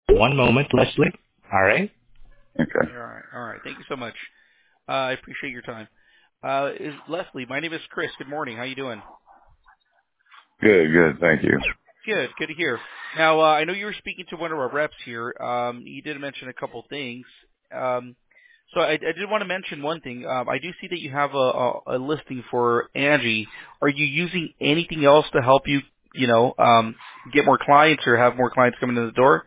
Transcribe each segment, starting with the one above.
One moment, Leslie. All right. Okay. All right. Thank you so much. I appreciate your time. Is Leslie? My name is Chris. Good morning. How you doing? Good, good. Thank you. Good. Good to hear. Now, I know you were speaking to one of our reps here. You did mention a couple things. So I did want to mention one thing. I do see that you have a listing for Angie. Are you using anything else to help you, get more clients or have more clients coming in the door?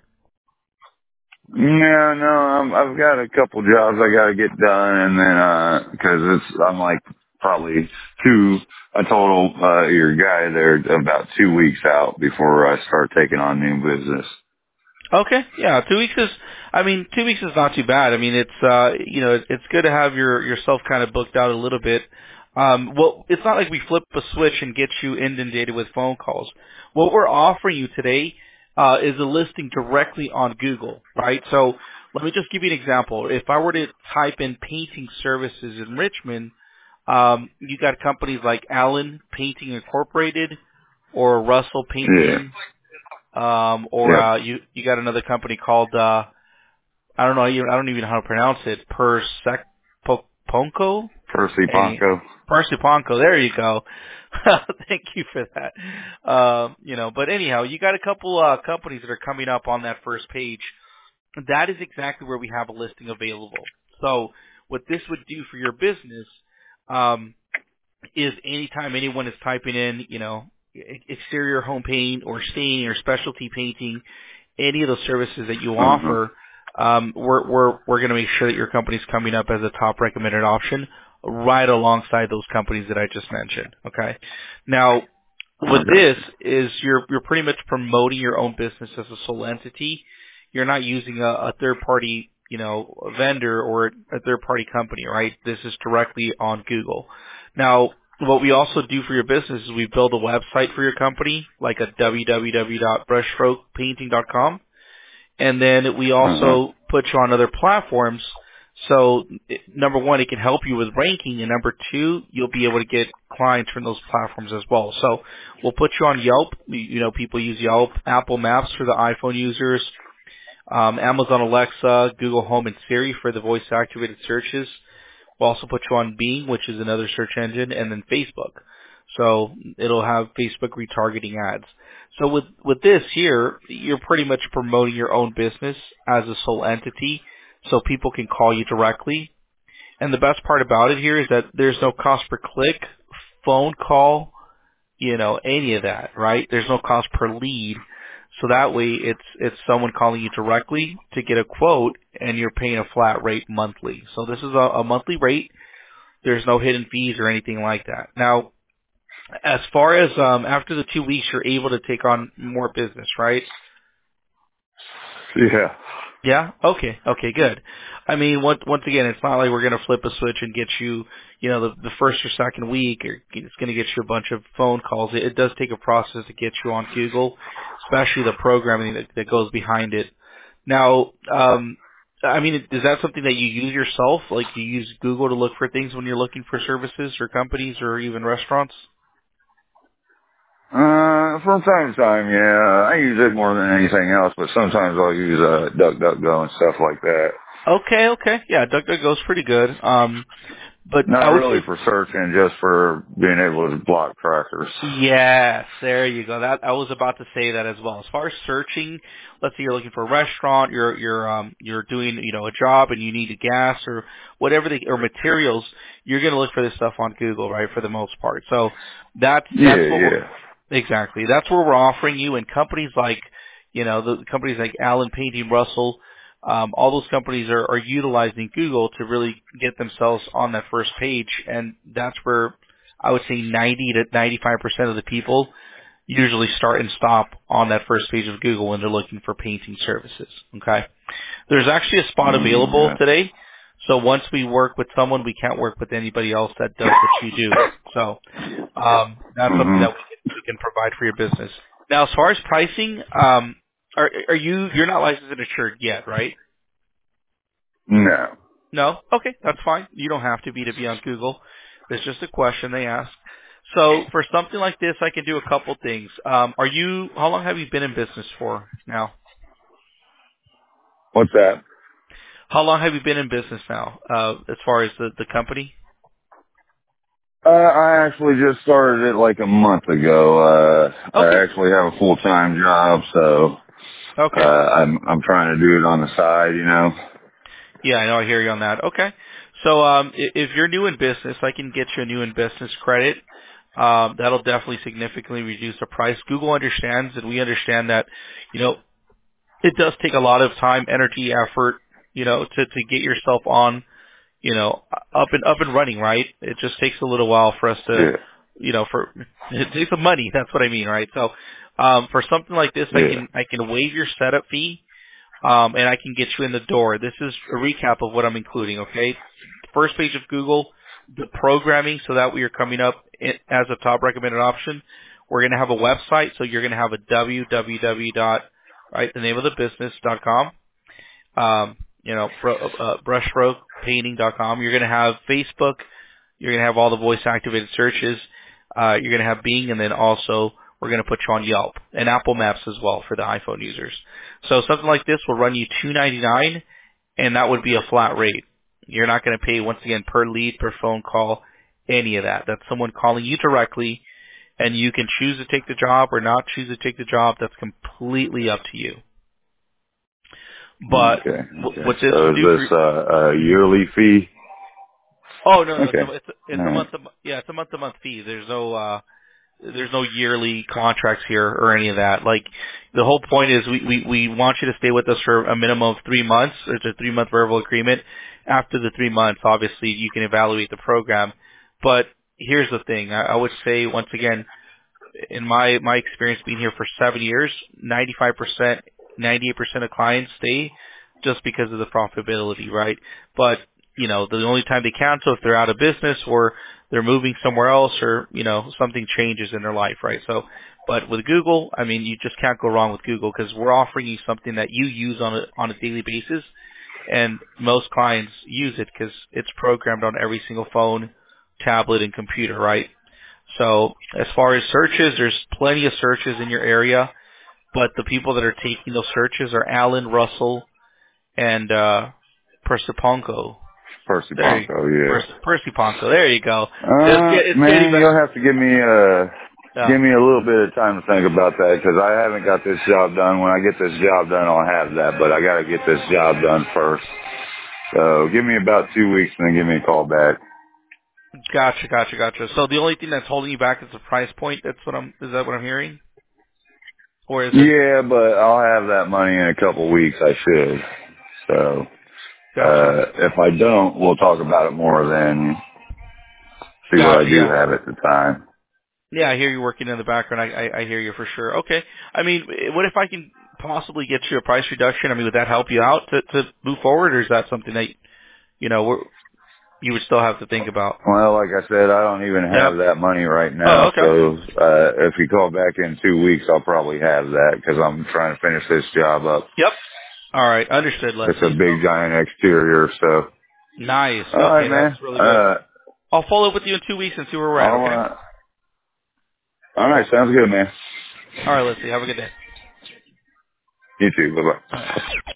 No, I've got a couple jobs I got to get done, and then because I'm like probably a total your guy there about 2 weeks out before I start taking on new business. Okay, yeah, 2 weeks is. I mean, 2 weeks is not too bad. I mean, it's good to have yourself kind of booked out a little bit. Well, it's not like we flip a switch and get you inundated with phone calls. What we're offering you today is a listing directly on Google, right? So let me just give you an example. If I were to type in painting services in Richmond, you got companies like Allen Painting Incorporated or Russell Yeah. Painting. Or Yep. you got another company called I don't know, I don't even know how to pronounce it. Ponco. Percy Any Ponco. Ponco. There you go. Thank you for that. But anyhow, you got a couple companies that are coming up on that first page. That is exactly where we have a listing available. So what this would do for your business, is anytime anyone is typing in, exterior home paint or staining or specialty painting, any of those services that you Uh-huh. offer, we're going to make sure that your company's coming up as a top recommended option right alongside those companies that I just mentioned. Okay. Now, with Okay. this is you're pretty much promoting your own business as a sole entity. You're not using a third party, vendor or a third party company, right? This is directly on Google. Now, what we also do for your business is we build a website for your company, like a www.brushstrokepainting.com, and then we Uh-huh. also put you on other platforms. So, number one, it can help you with ranking, and number two, you'll be able to get clients from those platforms as well. So, we'll put you on Yelp. People use Yelp, Apple Maps for the iPhone users, Amazon Alexa, Google Home, and Siri for the voice-activated searches. We'll also put you on Bing, which is another search engine, and then Facebook. So it'll have Facebook retargeting ads. So with this here, you're pretty much promoting your own business as a sole entity, so people can call you directly. And the best part about it here is that there's no cost per click, phone call, any of that, right? There's no cost per lead. So that way it's someone calling you directly to get a quote and you're paying a flat rate monthly. So this is a monthly rate. There's no hidden fees or anything like that. Now, as far as after the 2 weeks, you're able to take on more business, right? Yeah. Yeah. Okay. Okay. Good. I mean, once again, it's not like we're going to flip a switch and get you, the first or second week, or it's going to get you a bunch of phone calls. It does take a process to get you on Google, especially the programming that goes behind it. Now, I mean, is that something that you use yourself? Like, you use Google to look for things when you're looking for services or companies or even restaurants? From time to time, yeah. I use it more than anything else, but sometimes I'll use DuckDuckGo and stuff like that. Okay. Okay. Yeah, DuckDuckGo's pretty good. But Not I would really say for searching, just for being able to block trackers. yes, there you go. That I was about to say that as well. As far as searching, let's say you're looking for a restaurant, you're doing a job and you need a gas or whatever or materials, you're going to look for this stuff on Google, right? For the most part. So that's Yeah, what yeah. exactly. That's where we're offering you, and companies like the companies like Allen Painting, Russell. All those companies are utilizing Google to really get themselves on that first page, and that's where I would say 90 to 95% of the people usually start and stop on that first page of Google when they're looking for painting services. Okay. There's actually a spot available Yeah. today. So once we work with someone, we can't work with anybody else that does what you do. So that's something hmm that we can provide for your business. Now, as far as pricing, you're not licensed and insured yet, right? No. No? Okay, that's fine. You don't have to be on Google. It's just a question they ask. So for something like this, I can do a couple things. How long have you been in business for now? What's that? How long have you been in business now, as far as the company? I actually just started it like a month ago. Okay. I actually have a full-time job, so Okay. I'm trying to do it on the side, you know. Yeah, I know. I hear you on that. Okay. So, if you're new in business, I can get you a new in business credit. That'll definitely significantly reduce the price. Google understands, and we understand that, you know, it does take a lot of time, energy, effort, you know, to get yourself on, you know, up and running, right? It just takes a little while for us to, Yeah, you know, for it takes some money. That's what I mean, right? So, for something like this, yeah. I can waive your setup fee, and I can get you in the door. This is a recap of what I'm including. Okay, first page of Google, the programming, so that we are coming up as a top recommended option. We're going to have a website, so you're going to have a www dot, right, the name of the business.com, you know, brushstrokepainting.com. You're going to have Facebook. You're going to have all the voice-activated searches. You're going to have Bing, and then also we're going to put you on Yelp and Apple Maps as well for the iPhone users. So something like this will run you $2.99, and that would be a flat rate. You're not going to pay, once again, per lead, per phone call, any of that. That's someone calling you directly, and you can choose to take the job or not choose to take the job. That's completely up to you. But Okay, what okay. this So would is do for this a yearly fee? oh no, Okay. it's All a right. it's a month to month fee. There's no yearly contracts here or any of that. Like, the whole point is we want you to stay with us for a minimum of 3 months. It's a 3-month verbal agreement. After the 3 months, obviously you can evaluate the program. But here's the thing. I would say, once again, in my experience being here for 7 years, 95%, 98% of clients stay just because of the profitability, right? But, you know, the only time they cancel if they're out of business or they're moving somewhere else, or, you know, something changes in their life, right? So, but with Google, I mean, you just can't go wrong with Google, because we're offering you something that you use on a daily basis, and most clients use it because it's programmed on every single phone, tablet, and computer, right? So as far as searches, there's plenty of searches in your area, but the people that are taking those searches are Alan, Russell, and Persiponko. Percy There you Ponko, yeah. Persiponko. There you go. It's getting Man, better. you'll have to Yeah. give me a little bit of time to think about that, because I haven't got this job done. When I get this job done, I'll have that, but I got to get this job done first. So give me about 2 weeks and then give me a call back. Gotcha. So the only thing that's holding you back is the price point. Is that what I'm hearing? Or is it? Yeah, but I'll have that money in a couple weeks. I should. So Gotcha. if I don't, we'll talk about it more then. See what I Gotcha. do Yeah. have at the time. Yeah, I hear you working in the background. I hear you for sure. Okay. I mean, what if I can possibly get you a price reduction? I mean, would that help you out to move forward, or is that something that, you know, you would still have to think about? Well, like I said, I don't even Yep. have that money right Oh, now. okay. So if you call back in 2 weeks, I'll probably have that, because I'm trying to finish this job up. Yep. All right. Understood, It's a Leslie. So big giant exterior. So nice. all right, Okay, that's man. really good. I'll follow up with you in 2 weeks and see where we're at. Okay. All right, sounds good, man. All right, Leslie. Have a good day. You too. Bye bye. All right.